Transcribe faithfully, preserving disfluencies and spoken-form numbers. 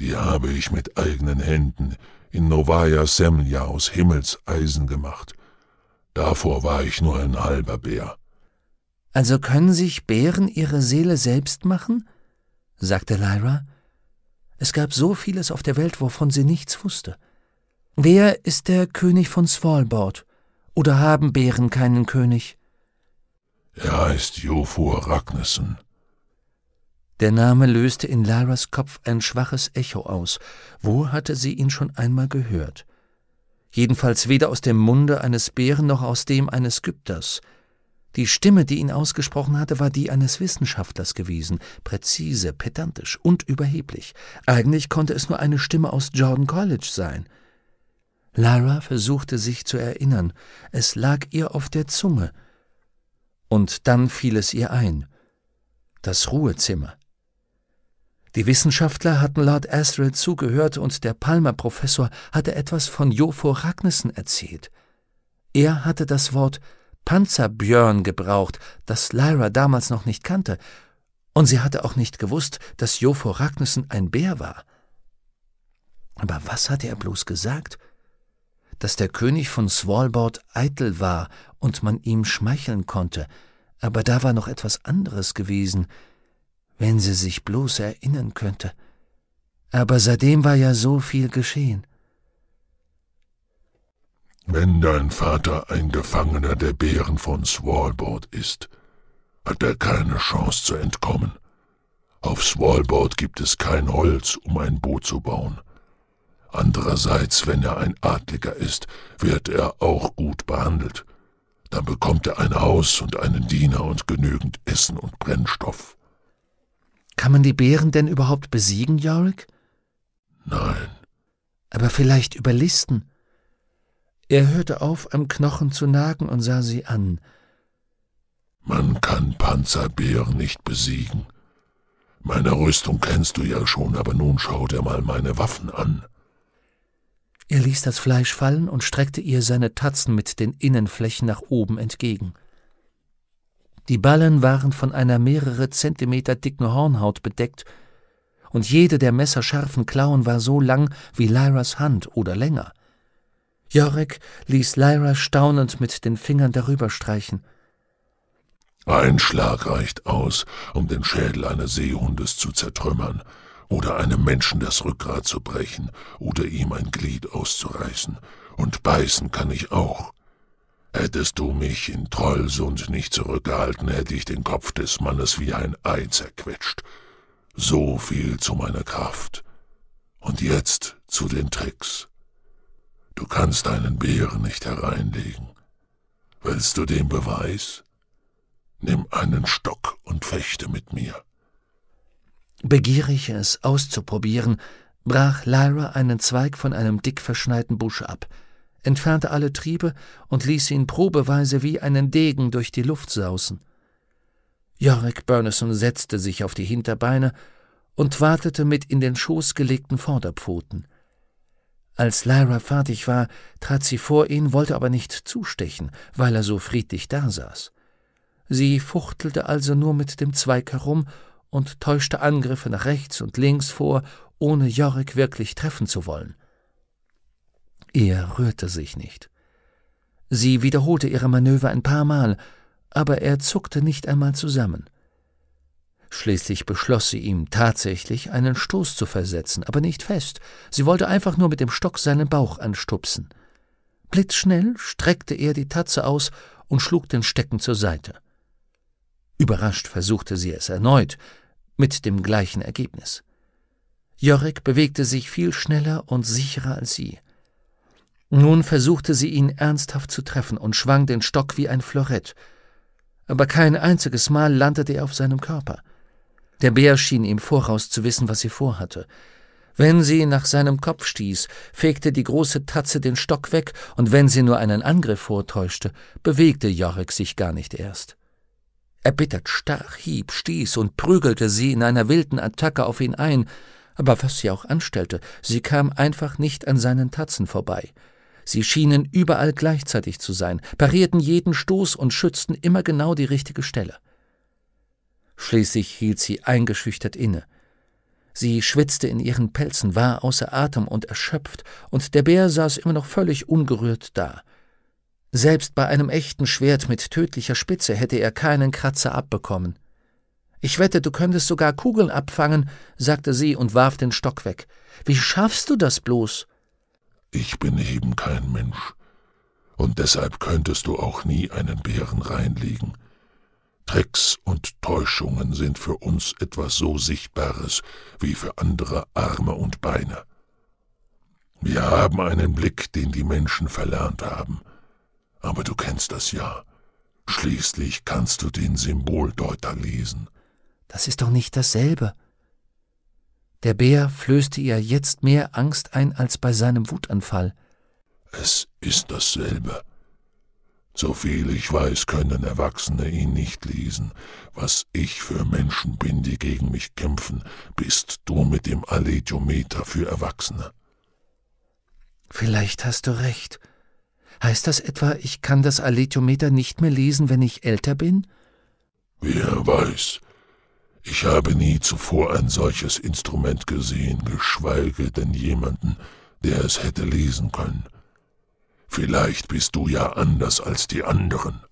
Die habe ich mit eigenen Händen in Novaja Semlja aus Himmelseisen gemacht. Davor war ich nur ein halber Bär.« »Also können sich Bären ihre Seele selbst machen?« sagte Lyra. Es gab so vieles auf der Welt, wovon sie nichts wusste. »Wer ist der König von Svalbard? Oder haben Bären keinen König?« »Er heißt Jofur Raknison.« Der Name löste in Lyras Kopf ein schwaches Echo aus. Wo hatte sie ihn schon einmal gehört? Jedenfalls weder aus dem Munde eines Bären noch aus dem eines Gypters. Die Stimme, die ihn ausgesprochen hatte, war die eines Wissenschaftlers gewesen, präzise, pedantisch und überheblich. Eigentlich konnte es nur eine Stimme aus Jordan College sein. Lyra versuchte sich zu erinnern. Es lag ihr auf der Zunge. Und dann fiel es ihr ein. Das Ruhezimmer. Die Wissenschaftler hatten Lord Asriel zugehört und der Palmer-Professor hatte etwas von Jofur Raknison erzählt. Er hatte das Wort Panzerbjörn gebraucht, das Lyra damals noch nicht kannte, und sie hatte auch nicht gewusst, dass Jofur Raknison ein Bär war. Aber was hatte er bloß gesagt? Dass der König von Svalbard eitel war und man ihm schmeicheln konnte, aber da war noch etwas anderes gewesen, wenn sie sich bloß erinnern könnte. Aber seitdem war ja so viel geschehen. »Wenn dein Vater ein Gefangener der Bären von Svalbard ist, hat er keine Chance zu entkommen. Auf Svalbard gibt es kein Holz, um ein Boot zu bauen. Andererseits, wenn er ein Adliger ist, wird er auch gut behandelt. Dann bekommt er ein Haus und einen Diener und genügend Essen und Brennstoff.« »Kann man die Bären denn überhaupt besiegen, Yorick?« »Nein.« »Aber vielleicht überlisten?« Er hörte auf, am Knochen zu nagen und sah sie an. »Man kann Panzerbären nicht besiegen. Meine Rüstung kennst du ja schon, aber nun schau dir mal meine Waffen an.« Er ließ das Fleisch fallen und streckte ihr seine Tatzen mit den Innenflächen nach oben entgegen. Die Ballen waren von einer mehrere Zentimeter dicken Hornhaut bedeckt, und jede der messerscharfen Klauen war so lang wie Lyras Hand oder länger. Yorick ließ Lyra staunend mit den Fingern darüber streichen. »Ein Schlag reicht aus, um den Schädel eines Seehundes zu zertrümmern, oder einem Menschen das Rückgrat zu brechen oder ihm ein Glied auszureißen. Und beißen kann ich auch. Hättest du mich in Trollsund nicht zurückgehalten, hätte ich den Kopf des Mannes wie ein Ei zerquetscht. So viel zu meiner Kraft. Und jetzt zu den Tricks. Du kannst einen Bären nicht hereinlegen. Willst du den Beweis? Nimm einen Stock und fechte mit mir.« Begierig, es auszuprobieren, brach Lyra einen Zweig von einem dick verschneiten Busch ab, entfernte alle Triebe und ließ ihn probeweise wie einen Degen durch die Luft sausen. Yorick Burnison setzte sich auf die Hinterbeine und wartete mit in den Schoß gelegten Vorderpfoten. Als Lyra fertig war, trat sie vor ihn, wollte aber nicht zustechen, weil er so friedlich dasaß. Sie fuchtelte also nur mit dem Zweig herum und täuschte Angriffe nach rechts und links vor, ohne Yorick wirklich treffen zu wollen. Er rührte sich nicht. Sie wiederholte ihre Manöver ein paar Mal, aber er zuckte nicht einmal zusammen. Schließlich beschloss sie ihm tatsächlich, einen Stoß zu versetzen, aber nicht fest. Sie wollte einfach nur mit dem Stock seinen Bauch anstupsen. Blitzschnell streckte er die Tatze aus und schlug den Stecken zur Seite. Überrascht versuchte sie es erneut, mit dem gleichen Ergebnis. Yorick bewegte sich viel schneller und sicherer als sie. Nun versuchte sie ihn ernsthaft zu treffen und schwang den Stock wie ein Florett. Aber kein einziges Mal landete er auf seinem Körper. Der Bär schien im Voraus zu wissen, was sie vorhatte. Wenn sie nach seinem Kopf stieß, fegte die große Tatze den Stock weg, und wenn sie nur einen Angriff vortäuschte, bewegte Yorick sich gar nicht erst. Erbittert stach, hieb, stieß und prügelte sie in einer wilden Attacke auf ihn ein, aber was sie auch anstellte, sie kam einfach nicht an seinen Tatzen vorbei. Sie schienen überall gleichzeitig zu sein, parierten jeden Stoß und schützten immer genau die richtige Stelle. Schließlich hielt sie eingeschüchtert inne. Sie schwitzte in ihren Pelzen, war außer Atem und erschöpft, und der Bär saß immer noch völlig ungerührt da. Selbst bei einem echten Schwert mit tödlicher Spitze hätte er keinen Kratzer abbekommen. »Ich wette, du könntest sogar Kugeln abfangen«, sagte sie und warf den Stock weg. »Wie schaffst du das bloß?« »Ich bin eben kein Mensch, und deshalb könntest du auch nie einen Bären reinlegen. Tricks und Täuschungen sind für uns etwas so Sichtbares wie für andere Arme und Beine. Wir haben einen Blick, den die Menschen verlernt haben, aber du kennst das ja. Schließlich kannst du den Symboldeuter lesen.« »Das ist doch nicht dasselbe.« Der Bär flößte ihr jetzt mehr Angst ein als bei seinem Wutanfall. »Es ist dasselbe. Soviel ich weiß, können Erwachsene ihn nicht lesen. Was ich für Menschen bin, die gegen mich kämpfen, bist du mit dem Alethiometer für Erwachsene.« »Vielleicht hast du recht. Heißt das etwa, ich kann das Alethiometer nicht mehr lesen, wenn ich älter bin?« »Wer weiß. Ich habe nie zuvor ein solches Instrument gesehen, geschweige denn jemanden, der es hätte lesen können. Vielleicht bist du ja anders als die anderen.«